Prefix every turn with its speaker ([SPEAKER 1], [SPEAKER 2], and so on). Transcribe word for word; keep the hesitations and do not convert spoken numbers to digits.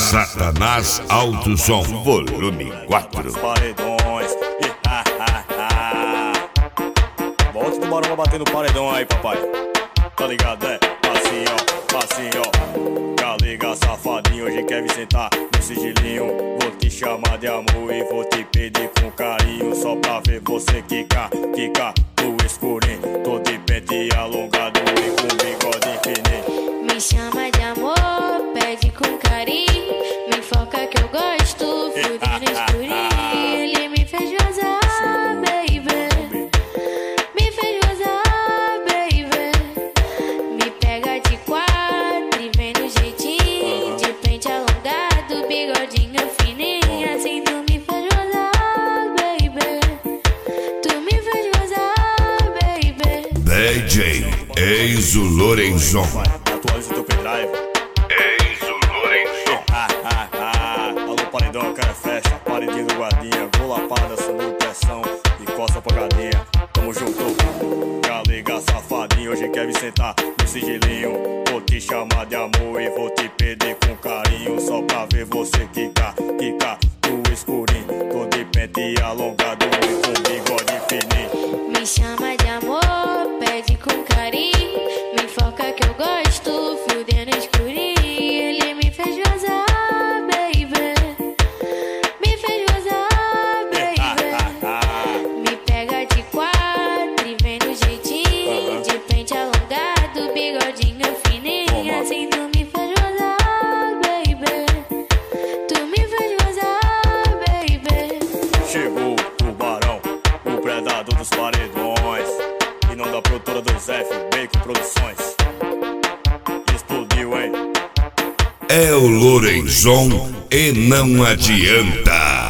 [SPEAKER 1] Satanás Alto Som, volume quatro.
[SPEAKER 2] Paredões. Volta do barão batendo paredão aí, papai. Tá ligado, é? Assim, ó, assim, ó. Galega, safadinho, hoje quer me sentar no sigilinho. Vou te chamar de amor e vou te pedir com carinho, só pra ver você quicar, quicar no escurinho. Tô de pente alongado e com bigode infinito.
[SPEAKER 3] Me chama de amor, pede com carinho. Me foca que eu gosto, fudendo no escurinho. Ele me fez gozar, baby. Me fez gozar, baby. Me pega de quatro e vem no jeitinho. De pente alongado, bigodinho fininho. Assim tu me fez gozar, baby. Tu me fez gozar, baby.
[SPEAKER 1] D J Enzo Lorenzon.
[SPEAKER 2] Atualiza o teu pendrive.
[SPEAKER 1] Enzo Lorenzon.
[SPEAKER 2] Ah, ah, ah. Alô, paredão, cara, fecha. Paredinho do guardinha. Vou lapada, subiu pressão e costa pagadinha. Tamo junto. Galega, safadinho, hoje quer me sentar no sigilinho. Vou te chamar de amor e vou te pedir com carinho, só pra ver você quicar, quicar no escurinho. Tô de pente alongado e com bigode fininho.
[SPEAKER 3] Me chama de amor, pede com carinho. Me foca que eu gosto, fudendo no escurinho. Ele me fez gozar, baby. Me fez gozar, baby. Me pega de quatro e vem no jeitinho. De pente alongado, bigodinho fininho. Assim tu me fez gozar, baby. Tu me fez gozar, baby.
[SPEAKER 2] Chegou o barão, o predador dos paredões. E não da produtora dos F, Bacon Produções. Explodiu, hein?
[SPEAKER 1] É o Lorenzon e não adianta.